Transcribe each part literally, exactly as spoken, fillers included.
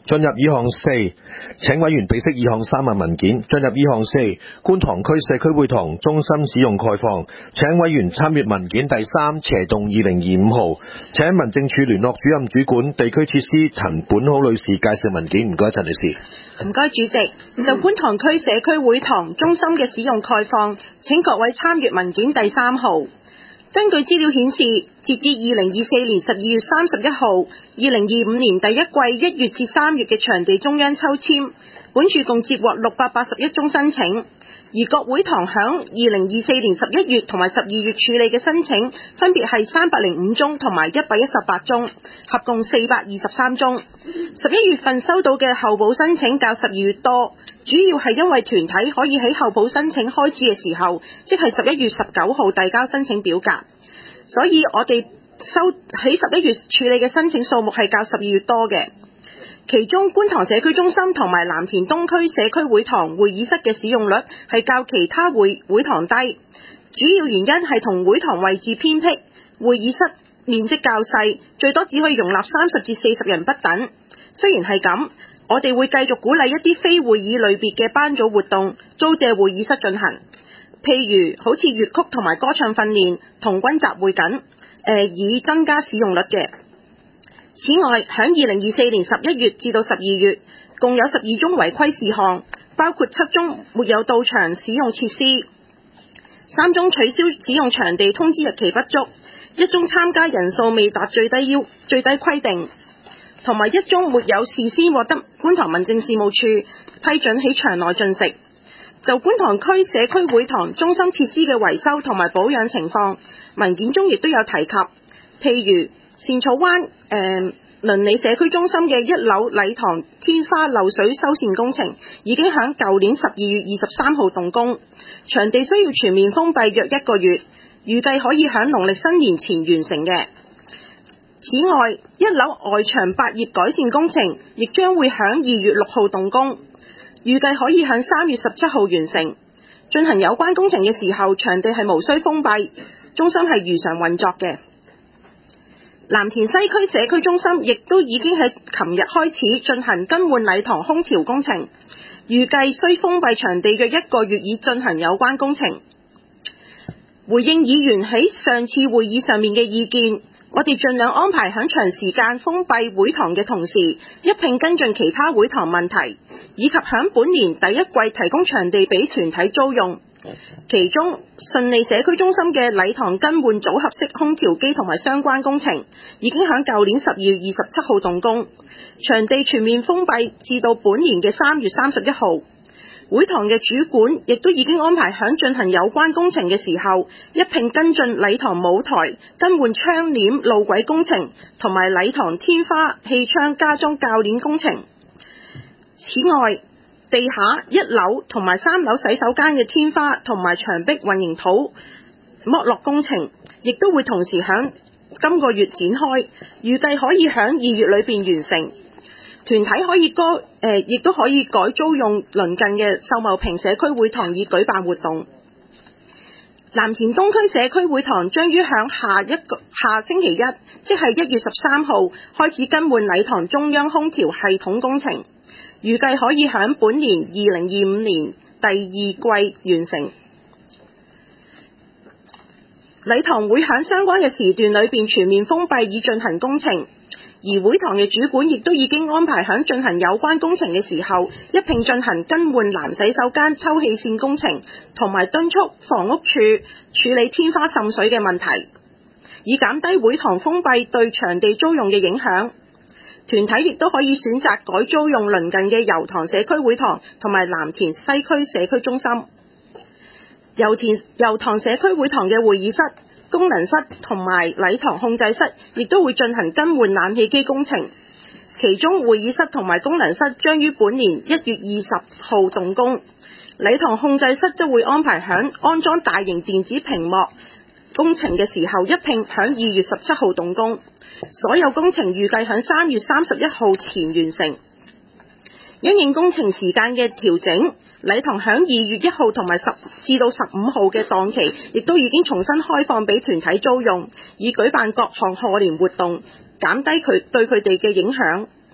進入議項四，請委員備悉議項三份文件。進入議項四，觀塘區社區會堂中心使用概況，請委員參閱文件第三斜洞二零二五號。請民政處聯絡主任主管地區設施陳本好女士介紹文件。唔該，陳女士。 唔該，主席。就觀塘區社區會堂中心嘅使用概況，請各位參閱文件第三號。根據資料顯示，截至二零二四年十二月三十一號，二零二五年第一季一月至三月嘅場地中央抽籤，本處共接獲六百八十一宗申請，而各會堂響二零二四年十一月同埋十二月處理嘅申請，分別係三百零五宗同埋一百一十八宗，合共四百二十三宗。十一月份收到嘅候補申請較十二月多，主要係因為團體可以喺候補申請開始嘅時候，即係十一月十九號遞交申請表格，所以我哋收喺十一月處理嘅申請數目係較十二月多嘅。其中觀塘社區中心同埋藍田東區社區會堂會議室嘅使用率係較其他會會堂低，主要原因係同會堂位置偏僻，會議室面積較細，最多只可以容納三十至四十人不等。雖然係咁，我哋會繼續鼓勵一啲非會議類別嘅班組活動租借會議室進行，譬如好似粵曲同埋歌唱訓練、童軍集會等，呃，以增加使用率嘅。此外，響二零二四年十一月至到十二月，共有十二宗違規事項，包括七宗沒有到場使用設施，三宗取消使用場地通知日期不足，一宗參加人數未達最低要最低規定，同埋一宗沒有事先獲得觀塘民政事務處批准喺場內進食。就觀塘區社區會堂中心設施嘅維修同埋保養情況，文件中亦都有提及，譬如善草灣誒鄰里社區中心嘅一樓禮堂天花漏水修繕工程已經響舊年十二月二十三號動工，場地需要全面封閉約一個月，預計可以響農曆新年前完成嘅。此外，一樓外牆百葉改善工程亦將會響二月六號動工，預計可以響三月十七號完成。進行有關工程嘅時候，場地係無需封閉，中心係如常運作嘅。藍田西區社區中心亦都已經喺琴日開始進行更換禮堂空調工程，預計需封閉場地約一個月以進行有關工程。回應議員喺上次會議上面嘅意見，我哋盡量安排喺長時間封閉會堂嘅同時，一併跟進其他會堂問題，以及喺本年第一季提供場地俾團體租用。其中順利社區中心嘅禮堂更換組合式空調機同埋相關工程已經喺舊年十二月二十七號動工，場地全面封閉至到本年嘅三月三十一號。會堂嘅主管亦都已經安排喺進行有關工程嘅時候，一併跟進禮堂舞台更換窗簾路軌工程同埋禮堂天花氣窗加裝鉸鏈工程。此外，地下一樓同埋三樓洗手間嘅天花同埋牆壁混凝土剝落工程，亦都會同時響今個月展開，預計可以響二月裏邊完成。團體可以該誒，亦都可以改租用鄰近嘅秀茂坪社區會堂以舉辦活動。藍田東區社區會堂將於響下一個下星期一，即係一月十三號開始更換禮堂中央空調系統工程。預計可以喺本年二零二五年第二季完成。禮堂會喺相關嘅時段裏邊全面封閉以進行工程，而會堂嘅主管亦都已經安排喺進行有關工程嘅時候，一併進行更換男洗手間抽氣扇工程，同埋敦促房屋處處理天花滲水嘅問題，以減低會堂封閉對場地租用嘅影響。團體亦都可以選擇改租用鄰近嘅油塘社區會堂同埋藍田西區社區中心。油田油塘社區會堂嘅會議室、功能室同埋禮堂控制室亦都會進行更換冷氣機工程，其中會議室同埋功能室將於本年一月二十號動工，禮堂控制室則會安排響安裝大型電子屏幕工程嘅時候一併響二月十七號動工。所有工程預計喺三月三十一號前完成。因應工程時間嘅調整，禮堂響二月一號同埋十至到十五號嘅檔期，亦都已經重新開放俾團體租用，以舉辦各項賀年活動，減低佢對佢哋嘅影響。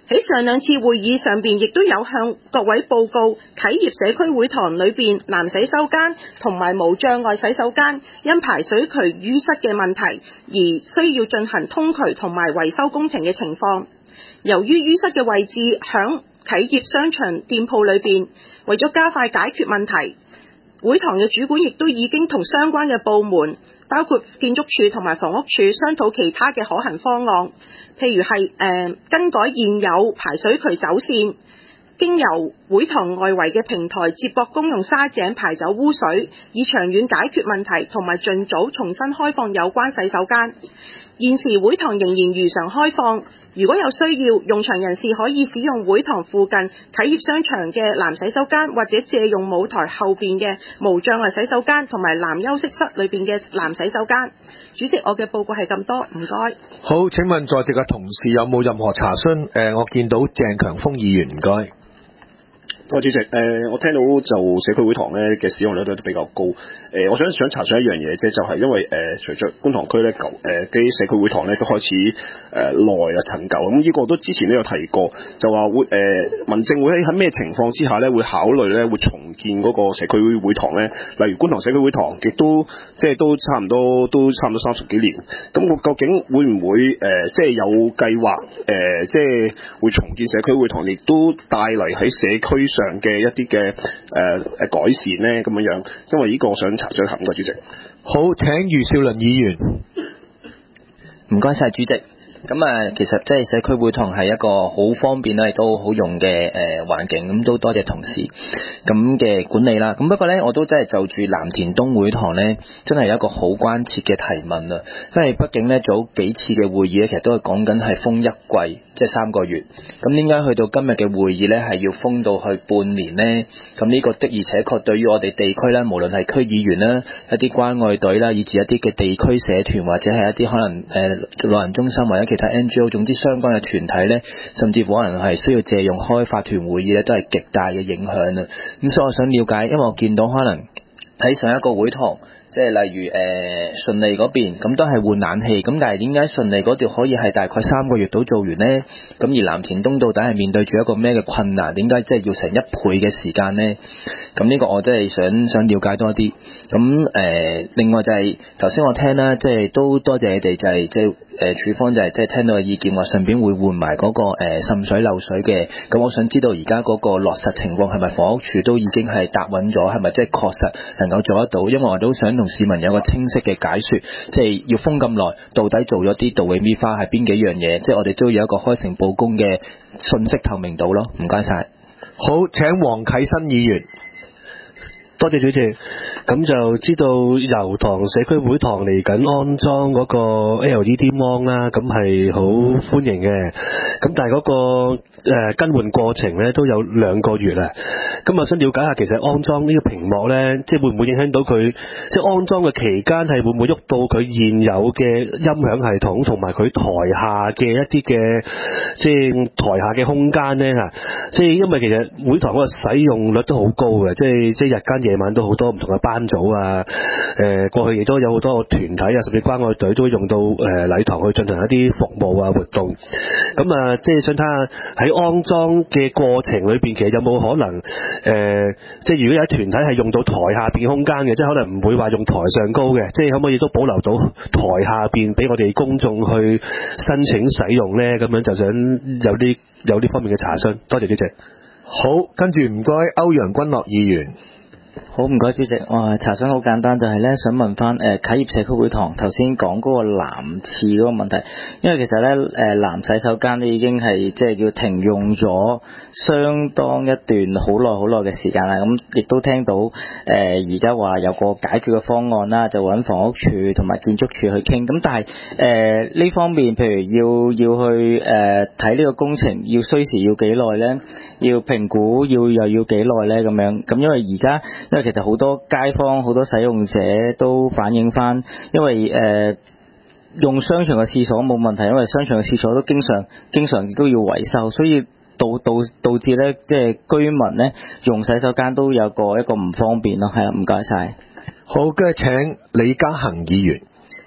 喺上兩次會議上邊，亦都有向各位報告啟業社區會堂裏邊男洗手間同埋無障礙洗手間因排水渠淤塞嘅問題而需要進行通渠同埋維修工程嘅情況。由於淤塞嘅位置響啟業商場店鋪裏邊，為咗加快解決問題，會堂嘅主管亦都已經同相關嘅部門，包括建築署同埋房屋署商討其他嘅可行方案，譬如係誒、呃、更改現有排水渠走線，經由會堂外圍嘅平台接駁公用沙井排走污水，以長遠解決問題，同埋盡早重新開放有關洗手間。現時會堂仍然如常開放，如果有需要，用場人士可以使用會堂附近啟業商場嘅男洗手間，或者借用舞台後邊嘅無障礙洗手間同埋男休息室裏邊嘅男洗手間。主席，我嘅報告係咁多，唔該。 好，請問在席嘅同事有冇任何查詢？誒、呃，我見到鄭強鋒議員，唔該。 多謝主席，誒、呃，我聽到就社區會堂咧嘅使用率都比較高。誒、呃，我想想查詢一樣嘢啫，就係、是、因為誒、呃，隨着觀塘區咧舊誒啲社區會堂咧都開始誒耐啊陳舊，咁、嗯、呢、這個都之前都有提過，就話會誒、呃、民政會喺喺咩情況之下咧會考慮咧會重建嗰個社區會堂咧？例如觀塘社區會堂，亦都即係都差唔多都差唔多三十幾年，咁我究竟會唔會誒、呃、即係有計劃誒、呃、即係會重建社區會堂，亦都帶嚟喺社區上嘅一啲嘅誒誒改善咧咁樣樣，因為呢個我想查詢下嘅主席。 好，請余少麟議員。 唔該晒主席。咁啊，其實即係社區會堂係一個好方便咧，亦都好用嘅誒環境，咁都多謝同事咁嘅管理啦。咁不過咧，我都真係就住藍田東會堂咧，真係有一個好關切嘅提問啊。因為畢竟咧早幾次嘅會議咧，其實都係講緊係封一季，即係三個月。咁點解去到今日嘅會議咧，係要封到去半年咧？咁呢個的而且確對於我哋地區咧，無論係區議員啦、一啲關愛隊啦，以至一啲嘅地區社團或者係一啲可能誒老人中心或者其他 N G O， 總之相關嘅團體咧，甚至乎可能係需要借用開法團會議咧，都係極大嘅影響啊！咁所以我想了解，因為我見到可能喺上一個會堂，即係例如誒、呃、順利嗰邊，咁都係換冷氣，咁但係點解順利嗰條可以係大概三個月到做完呢？咁而藍田東到底係面對住一個咩嘅困難？點解即係要成一倍嘅時間呢？咁呢個我真係想想了解多啲。咁誒、呃，另外就係頭先我聽啦，即係都多謝你哋，就係即係誒處方就係即係聽到嘅意見話，順便會換埋嗰個誒滲水漏水嘅。咁我想知道而家嗰個落實情況係咪房屋署都已經係答穩咗，係咪即係確實能夠做得到？因為我都想同市民有個清晰嘅解說，即係要封咁耐，到底做咗啲到尾咪花係邊幾樣嘢？即係我哋都有一個開誠佈公嘅信息透明度咯。唔該晒。 好，請黃啟新議員。 多謝主席，咁就知道油塘社區會堂嚟緊安裝嗰個 L E D 芒啦，咁係好歡迎嘅。咁但係嗰、嗰個誒、呃、更換過程咧都有兩個月啦。咁我想了解下，其實安裝呢個屏幕咧，即係會唔會影響到佢？即係安裝嘅期間係會唔會喐到佢現有嘅音響系統同埋佢台下嘅一啲嘅即係台下嘅空間咧嚇？即係因為其實會堂嗰個使用率都好高嘅，即係即係日間夜晚都好多唔同嘅班組啊。誒、呃、過去亦都有好多個團體啊，甚至關愛隊都用到誒、呃、禮堂去進行一啲服務啊活動。咁啊，即係想睇下喺安裝嘅過程裏邊，其實有冇可能誒、呃，即係如果有團體係用到台下邊空間嘅，即係可能唔會話用台上高嘅，即係可唔可以都保留到台下邊俾我哋公眾去申請使用咧？咁樣就想有啲有呢方面嘅查詢。多謝主席。 好，跟住唔該歐陽君樂議員。 好，唔該主席。哇，查詢好簡單，就係咧想問翻誒啟業社區會堂頭先講嗰個男廁嗰個問題，因為其實咧誒男洗手間咧已經係即係叫停用咗相當一段好耐好耐嘅時間啦。咁亦都聽到誒而家話有個解決嘅方案啦，就揾房屋署同埋建築署去傾。咁但係誒呢方面，譬如要要去誒睇呢個工程要需時要幾耐咧？要評估要又要幾耐咧？咁樣咁因為而家因為其實好多街坊好多使用者都反映翻，因為誒、呃、用商場嘅廁所冇問題，因為商場嘅廁所都經常經常都要維修，所以導導導致咧即係居民咧用洗手間都有個一個唔方便咯。係啊，唔該晒。 好，跟住請李嘉恒議員。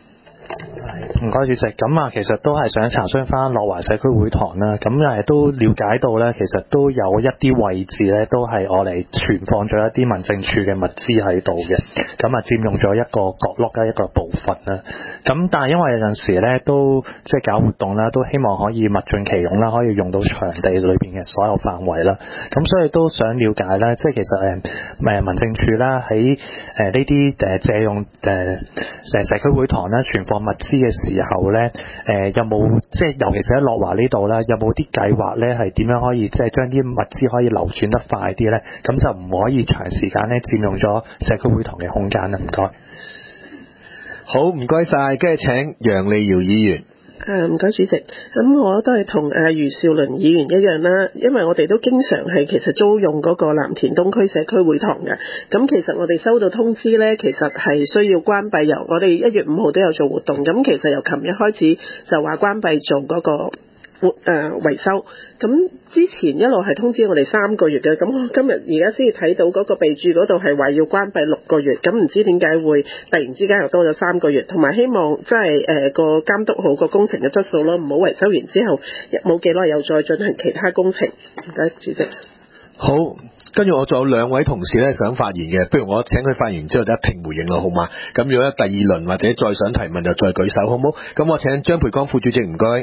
唔該主席，咁啊，其實都係想查詢翻樂華社區會堂啦，咁誒都了解到咧，其實都有一啲位置咧，都係我嚟存放咗一啲民政處嘅物資喺度嘅，咁啊佔用咗一個角落嘅一個部分啦。咁但係因為有陣時咧，都即係搞活動啦，都希望可以物盡其用啦，可以用到場地裏邊嘅所有範圍啦。咁所以都想了解咧，即係其實誒誒民政處啦，喺誒呢啲誒借用誒誒社區會堂啦，存放物資嘅時候咧，誒、呃、有冇即係尤其是喺樂華呢度啦，有冇啲計劃咧係點樣可以即係將啲物資可以流轉得快啲咧？咁就唔可以長時間咧佔用咗社區會堂嘅空間啦。唔該。 好，唔該晒，跟住請楊利瑤議員。 誒唔該主席，咁我都係同誒余兆倫議員一樣啦，因為我哋都經常係其實租用嗰個藍田東區社區會堂嘅，咁其實我哋收到通知呢，其實係需要關閉，由我哋一月五號都有做活動，咁其實由琴日開始就話關閉做嗰個活誒、呃、維修，咁之前一路係通知我哋三個月嘅，咁我今日而家先至睇到嗰個備註嗰度係話要關閉六個月，咁唔知點解會突然之間又多咗三個月，同埋希望即係誒個監督好個工程嘅質素咯，唔好維修完之後冇幾耐又再進行其他工程。唔該主席。 好，跟住我仲有兩位同事咧想發言嘅，不如我請佢發言之後就一併回應啦，好嘛？咁如果第二輪或者再想提問就再舉手，好唔好？咁我請張培剛副主席，唔該。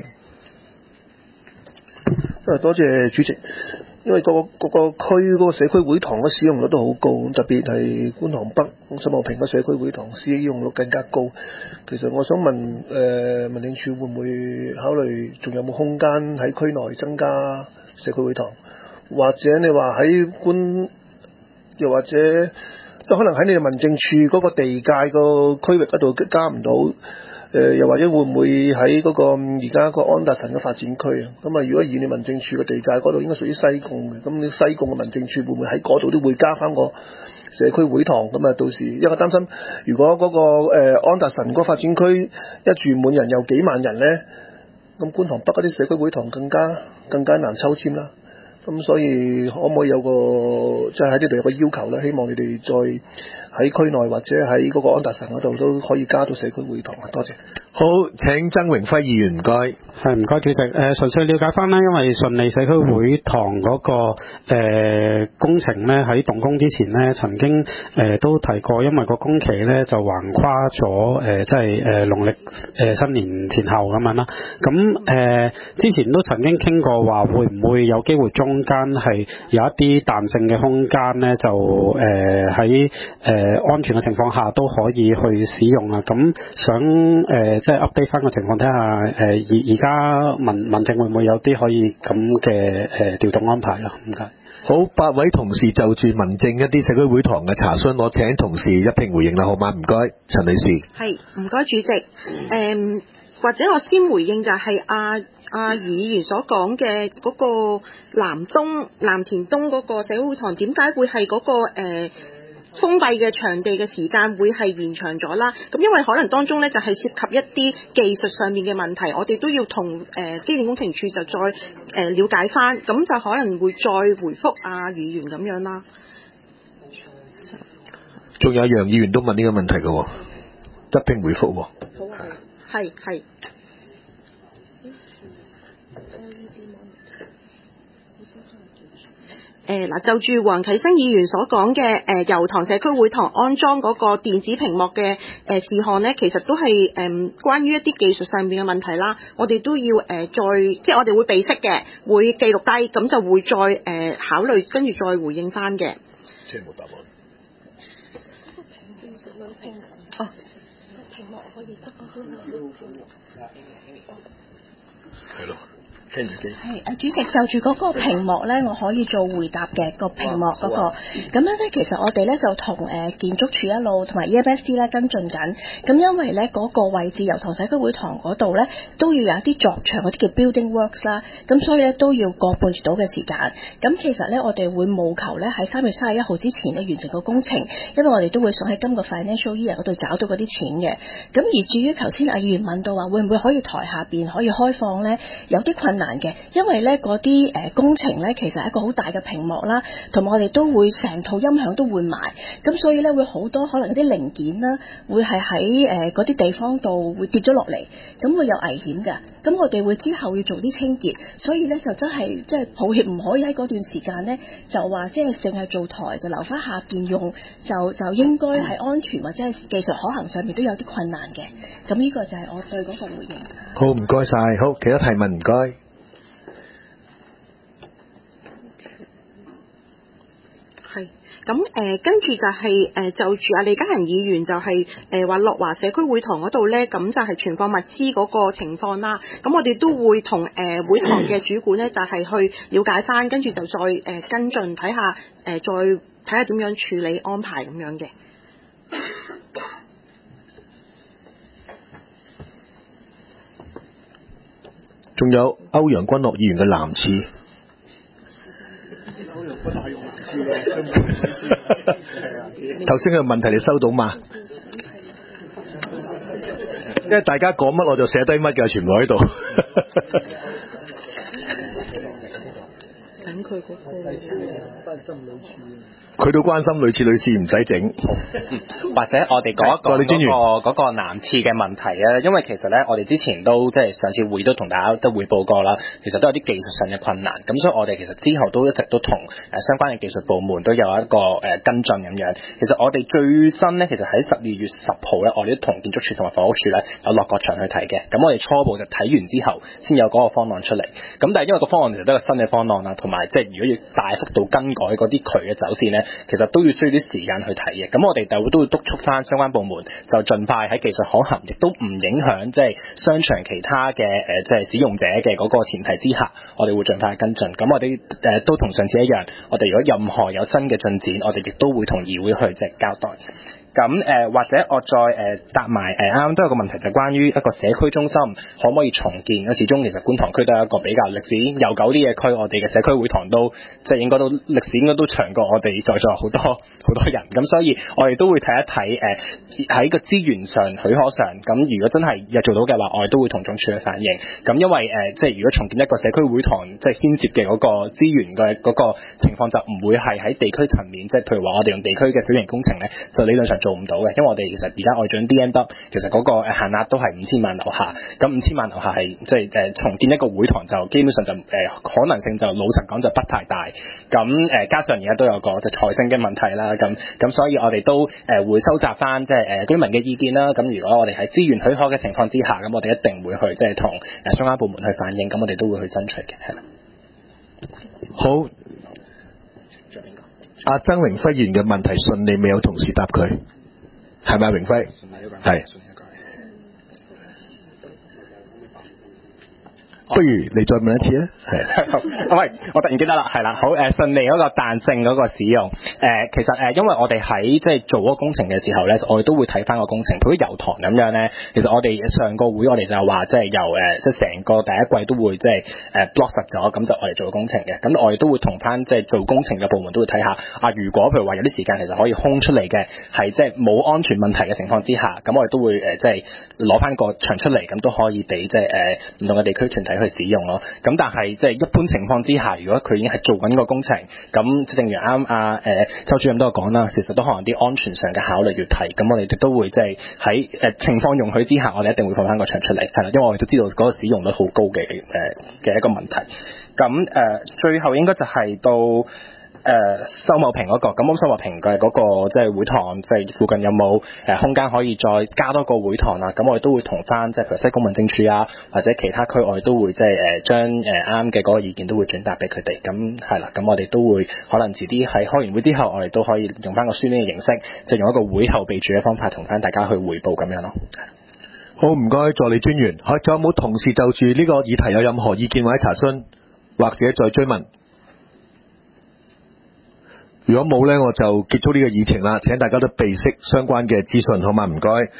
啊，多謝主席。因為個個個區嗰個社區會堂嘅使用率都好高，特別係觀塘北、秀茂坪嘅社區會堂使用率更加高。其實我想問，誒、呃、民政處會唔會考慮仲有冇空間喺區內增加社區會堂，或者你話喺觀，又或者都可能喺你哋民政處嗰個地界個區域嗰度加唔到。誒、呃、又或者會唔會喺嗰、那個而家個安達臣嘅發展區啊？咁啊，如果以你民政處嘅地界嗰度應該屬於西貢嘅，咁你西貢嘅民政處會唔會喺嗰度都會加翻個社區會堂？咁啊，到時因為我擔心，如果嗰、那個、呃、安達臣嗰個發展區一住滿人有幾萬人咧，咁觀塘北嗰啲社區會堂更加更加難抽籤啦。咁所以可唔可以有個即係喺呢度有個要求咧？希望你哋再喺區內或者喺嗰個安達臣嗰度都可以加到社區會堂啊！多謝。 好，請曾榮輝議員，唔該。 係，唔該主席。誒、呃，純粹了解翻啦，因為順利社區會堂嗰、那個誒、呃、工程咧，喺動工之前咧，曾經誒、呃、都提過，因為個工期咧就橫跨咗誒、呃，即係誒農曆誒、呃、新年前後咁樣啦。咁誒、呃、之前都曾經傾過話，會唔會有機會中間係有一啲彈性嘅空間咧，就誒喺誒安全嘅情況下都可以去使用啊。咁想誒。呃即係 update 翻個情況，睇下誒而而家民民政會唔會有啲可以咁嘅誒調動安排咯？唔該。 好，八位同事就住民政一啲社區會堂嘅查詢，我請同事一併回應啦，好嗎？唔該，陳女士。係， 唔該主席。誒、嗯，或者我先回應就係阿阿余議員所講嘅嗰個南東藍田東嗰個社區會堂，點解會係嗰、嗰個誒？呃封閉嘅場地嘅時間會係延長咗啦，咁因為可能當中咧就係涉及一啲技術上面嘅問題，我哋都要同誒機電工程處就再誒、呃、了解翻，咁就可能會再回覆阿議員咁樣啦。 仲有楊議員都問呢個問題嘅，一併回覆。好啊，係係。誒嗱，就住黃啟生議員所講嘅誒油塘社區會堂安裝嗰個電子屏幕嘅誒、呃、事項咧，其實都係誒、呃、關於一啲技術上面嘅問題啦。我哋都要誒、呃、再，即係我哋會備悉嘅，會記錄低，咁就會再誒、呃、考慮，跟住再回應翻嘅。即係冇答案。哦，屏幕可以得係咯。係誒，主席就住嗰個屏幕咧，我可以做回答嘅、個屏幕嗰、個。咁樣咧，其實我哋咧就同誒、呃、建築署一路同埋 E M S D 咧跟進緊。咁因為咧嗰、個位置油塘社區會堂嗰度咧，都要有一啲作場嗰啲叫 building works 啦。咁所以咧都要個半月到嘅時間。咁其實咧我哋會務求咧喺三月三十一號之前咧完成個工程，因為我哋都會想喺今個 financial year 嗰度找到嗰啲錢嘅。咁而至於頭先阿議員問到話會唔會可以台下邊可以開放咧，有啲困難。 難嘅，因為咧嗰啲誒工程咧其實係一個好大嘅屏幕啦，同埋我哋都會成套音響都換埋，咁所以咧會好多可能啲零件啦，會係喺誒嗰啲地方度會跌咗落嚟，咁會有危險㗎。咁我哋會之後要做啲清潔，所以咧就真係即係抱歉唔可以喺嗰段時間咧就話即係淨係做台就留翻下邊用，就就應該係安全或者係技術可行上面都有啲困難嘅。咁呢個就係我對嗰個回應。 好，唔該晒。好，其他提問唔該。 係。咁誒、呃、跟住就係、是、誒、呃、就住阿李嘉仁議員就係誒話樂華社區會堂嗰度咧，咁就係存放物資嗰個情況啦。咁我哋都會同誒、呃、會堂嘅主管咧，就係、是、去了解翻，跟住就再誒、呃、跟進睇下誒、呃、再睇下點樣處理安排咁樣嘅。 仲有歐陽君樂議員嘅男廁。頭先嘅問題你收到嘛？因為大家講乜我就寫低乜嘅，全部喺度。 等佢嗰個佢都關心類似女士唔使整， 或者我哋講一講嗰個嗰個男廁嘅問題啊，因為其實咧我哋之前都即係上次會都同大家都匯報過啦，其實都有啲技術上嘅困難，咁所以我哋其實之後都一直都同誒相關嘅技術部門都有一個誒跟進咁樣。其實我哋最新咧，其實喺十二月十號咧，我哋都同建築署同埋房屋署咧有落過場去睇嘅，咁我哋初步就睇完之後先有嗰個方案出嚟。咁但係因為個方案其實都係新嘅方案啦，同埋即係如果要大幅度更改嗰啲渠嘅走線咧，其實都要需要啲時間去睇嘅，咁我哋就都會督促翻相關部門，就盡快喺技術可行，亦都唔影響即係商場其他嘅誒即係使用者嘅嗰個前提之下，我哋會盡快跟進。咁我哋誒、呃、都同上次一樣，我哋如果任何有新嘅進展，我哋亦都會同議會去即係交代。咁誒、呃、或者我再誒、呃、答埋誒啱啱都有個問題，就係關於一個社區中心可唔可以重建？始終其實觀塘區都係一個比較歷史悠久啲嘅區，我哋嘅社區會堂都即係應該都歷史應該都長過我哋在座好多好多人。咁所以我哋都會睇一睇誒喺個資源上許可上，咁如果真係有做到嘅話，我哋都會同總署去反映。咁因為誒、呃、即係如果重建一個社區會堂，即係先接嘅嗰個資源嘅嗰個情況就唔會係喺地區層面，即係譬如話我哋用地區嘅小型工程咧，就理論上做唔到嘅，因為我哋其實而家外長 D M W 其實嗰個限額都係五千萬樓下，咁五千萬樓下係即係誒重建一個會堂就基本上就誒、呃、可能性就老實講就不太大，咁誒、呃、加上而家都有個即係財政嘅問題啦，咁咁所以我哋都誒、呃、會收集翻即係誒居民嘅意見啦，咁如果我哋喺資源許可嘅情況之下，咁我哋一定會去即係同誒相關部門去反映，咁我哋都會去爭取嘅，係啦。 好，阿曾榮輝議員嘅問題順利未有同事答佢。係咪啊，榮輝？係。不如你再問一次啊？係。 喂，我突然記得啦，係啦，好誒，順利嗰個彈性嗰個使用誒、呃，其實誒、呃，因為我哋喺即係做嗰個工程嘅時候咧，我哋都會睇翻個工程，譬如油塘咁樣咧，其實我哋上個會我哋就話即係由誒即係成個第一季都會即係誒 block 實咗，咁就我哋做工程嘅，咁我哋都會同翻即係做工程嘅部門都會睇下啊，如果譬如話有啲時間其實可以空出嚟嘅，係即係冇安全問題嘅情況之下，咁我哋都會誒即係攞翻個場出嚟，咁都可以俾即係誒唔同嘅地區團體去使用咯。咁但係即係一般情況之下，如果佢已經係做緊呢個工程，咁正如啱阿誒周主任都有講啦，其實都可能啲安全上嘅考慮要提，咁我哋亦都會即係喺誒情況容許之下，我哋一定會放翻個場出嚟，係啦，因為我哋都知道嗰個使用率好高嘅誒嘅一個問題。咁誒、呃、最後應該就係到。誒、呃、秀茂坪嗰、那個，咁秀茂坪嘅嗰個即係會堂，即係附近有冇誒、呃、空間可以再加多個會堂啊？咁我哋都會同翻即係譬如西貢民政處啊，或者其他區，我哋都會即係誒將誒啱嘅嗰個意見都會轉達俾佢哋。咁係啦，咁我哋都會可能遲啲喺開完會之後，我哋都可以用翻個書面嘅形式，就用一個會後備註嘅方法同翻大家去彙報咁樣咯。 好，唔該，助理專員。好，仲有冇同事就住呢個議題有任何意見或者查詢，或者再追問？如果冇呢，我就結束呢個議程啦。請大家都備悉相關嘅資訊，好嗎？唔該。